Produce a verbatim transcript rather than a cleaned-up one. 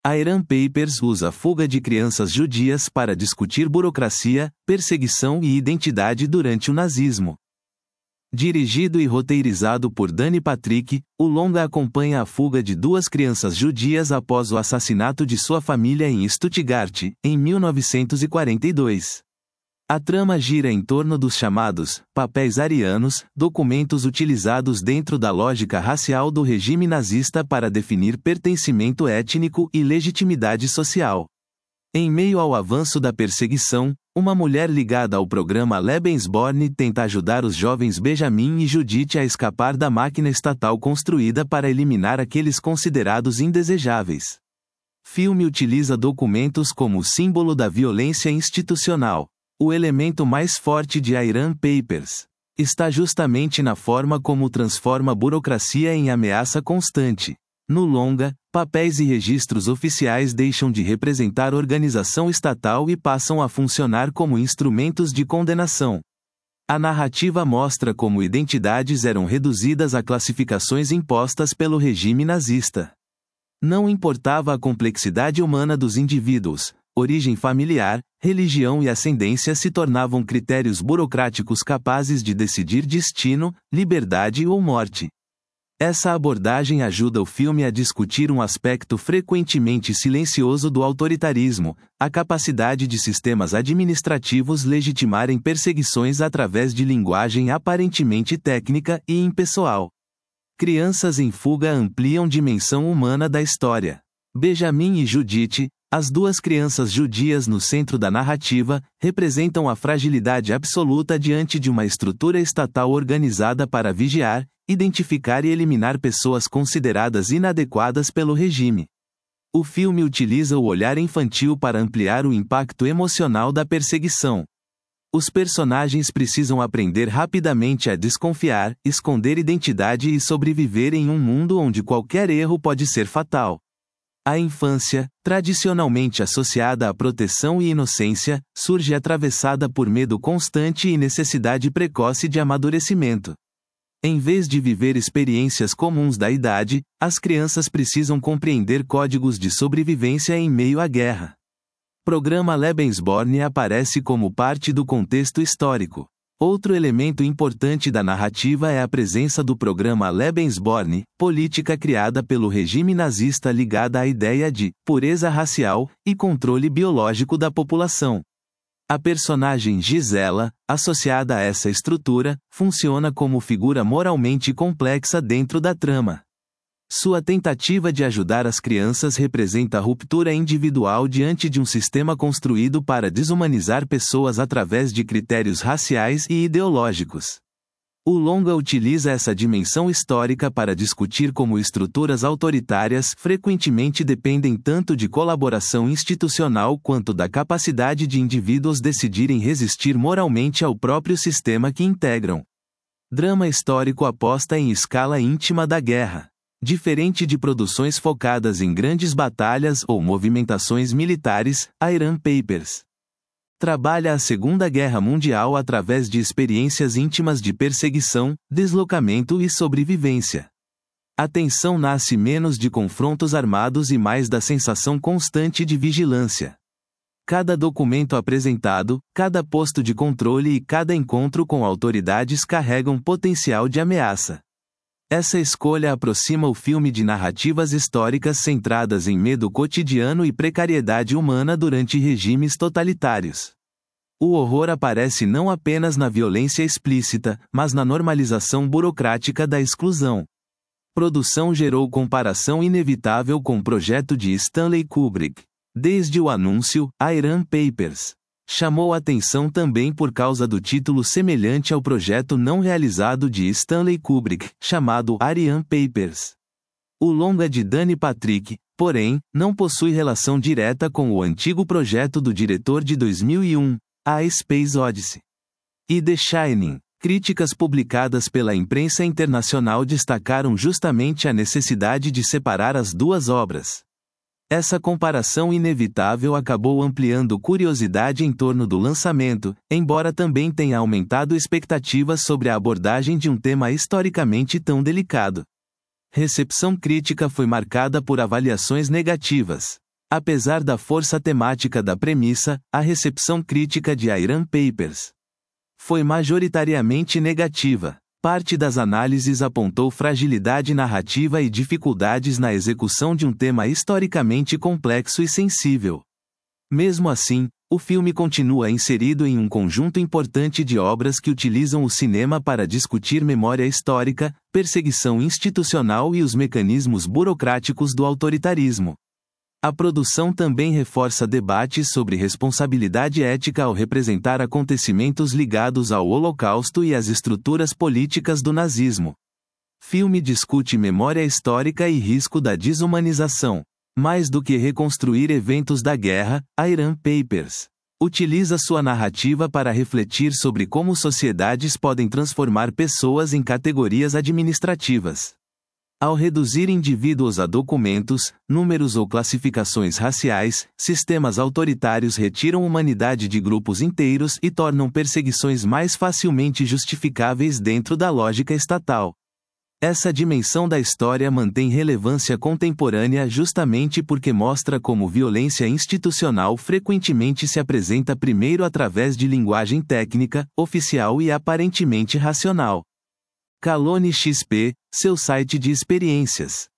Iran Papers usa a fuga de crianças judias para discutir burocracia, perseguição e identidade durante o nazismo. Dirigido e roteirizado por Danny Patrick, o longa acompanha a fuga de duas crianças judias após o assassinato de sua família em Stuttgart, em mil novecentos e quarenta e dois. A trama gira em torno dos chamados papéis arianos, documentos utilizados dentro da lógica racial do regime nazista para definir pertencimento étnico e legitimidade social. Em meio ao avanço da perseguição, uma mulher ligada ao programa Lebensborn tenta ajudar os jovens Benjamin e Judith a escapar da máquina estatal construída para eliminar aqueles considerados indesejáveis. Filme utiliza documentos como símbolo da violência institucional. O elemento mais forte de Iran Papers está justamente na forma como transforma a burocracia em ameaça constante. No longa, papéis e registros oficiais deixam de representar organização estatal e passam a funcionar como instrumentos de condenação. A narrativa mostra como identidades eram reduzidas a classificações impostas pelo regime nazista. Não importava a complexidade humana dos indivíduos, origem familiar, religião e ascendência se tornavam critérios burocráticos capazes de decidir destino, liberdade ou morte. Essa abordagem ajuda o filme a discutir um aspecto frequentemente silencioso do autoritarismo, a capacidade de sistemas administrativos legitimarem perseguições através de linguagem aparentemente técnica e impessoal. Crianças em fuga ampliam dimensão humana da história. Benjamin e Judith, as duas crianças judias no centro da narrativa, representam a fragilidade absoluta diante de uma estrutura estatal organizada para vigiar, identificar e eliminar pessoas consideradas inadequadas pelo regime. O filme utiliza o olhar infantil para ampliar o impacto emocional da perseguição. Os personagens precisam aprender rapidamente a desconfiar, esconder identidade e sobreviver em um mundo onde qualquer erro pode ser fatal. A infância, tradicionalmente associada à proteção e inocência, surge atravessada por medo constante e necessidade precoce de amadurecimento. Em vez de viver experiências comuns da idade, as crianças precisam compreender códigos de sobrevivência em meio à guerra. Programa Lebensborn aparece como parte do contexto histórico. Outro elemento importante da narrativa é a presença do programa Lebensborn, política criada pelo regime nazista ligada à ideia de pureza racial e controle biológico da população. A personagem Gisela, associada a essa estrutura, funciona como figura moralmente complexa dentro da trama. Sua tentativa de ajudar as crianças representa a ruptura individual diante de um sistema construído para desumanizar pessoas através de critérios raciais e ideológicos. O longa utiliza essa dimensão histórica para discutir como estruturas autoritárias frequentemente dependem tanto de colaboração institucional quanto da capacidade de indivíduos decidirem resistir moralmente ao próprio sistema que integram. Drama histórico aposta em escala íntima da guerra. Diferente de produções focadas em grandes batalhas ou movimentações militares, Iran Papers trabalha a Segunda Guerra Mundial através de experiências íntimas de perseguição, deslocamento e sobrevivência. A tensão nasce menos de confrontos armados e mais da sensação constante de vigilância. Cada documento apresentado, cada posto de controle e cada encontro com autoridades carregam potencial de ameaça. Essa escolha aproxima o filme de narrativas históricas centradas em medo cotidiano e precariedade humana durante regimes totalitários. O horror aparece não apenas na violência explícita, mas na normalização burocrática da exclusão. Produção gerou comparação inevitável com o projeto de Stanley Kubrick. Desde o anúncio, Iran Papers chamou atenção também por causa do título semelhante ao projeto não realizado de Stanley Kubrick, chamado Arian Papers. O longa de Danny Patrick, porém, não possui relação direta com o antigo projeto do diretor de dois mil e um, A Space Odyssey. E The Shining. Críticas publicadas pela imprensa internacional destacaram justamente a necessidade de separar as duas obras. Essa comparação inevitável acabou ampliando curiosidade em torno do lançamento, embora também tenha aumentado expectativas sobre a abordagem de um tema historicamente tão delicado. Recepção crítica foi marcada por avaliações negativas. Apesar da força temática da premissa, a recepção crítica de Iran Papers foi majoritariamente negativa. Parte das análises apontou fragilidade narrativa e dificuldades na execução de um tema historicamente complexo e sensível. Mesmo assim, o filme continua inserido em um conjunto importante de obras que utilizam o cinema para discutir memória histórica, perseguição institucional e os mecanismos burocráticos do autoritarismo. A produção também reforça debates sobre responsabilidade ética ao representar acontecimentos ligados ao Holocausto e às estruturas políticas do nazismo. Filme discute memória histórica e risco da desumanização. Mais do que reconstruir eventos da guerra, Iran Papers utiliza sua narrativa para refletir sobre como sociedades podem transformar pessoas em categorias administrativas. Ao reduzir indivíduos a documentos, números ou classificações raciais, sistemas autoritários retiram humanidade de grupos inteiros e tornam perseguições mais facilmente justificáveis dentro da lógica estatal. Essa dimensão da história mantém relevância contemporânea justamente porque mostra como violência institucional frequentemente se apresenta primeiro através de linguagem técnica, oficial e aparentemente racional. Calone X P, seu site de experiências.